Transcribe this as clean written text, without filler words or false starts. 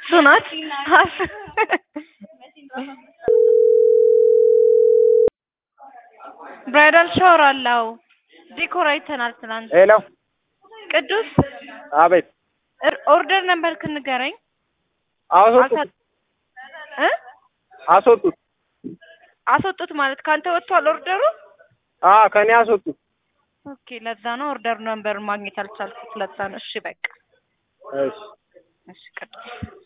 Sunat. Bridal shower አለው ዲኮር አይተናል ትናንት። ሄሎ ቅዱስ አቤት ኦርደር ነበር ክንገረኝ አስወጡት አስወጡት አስወጡት ማለት ካንተ ወጥቷል ኦርደሩ ከኔ አስወጡት ኦኬ ለዛ ነው ኦርደር ነበር ማግኘት አልቻልኩት ለዛ ነው እሺ በቃ እሺ እሺ ቅዱስ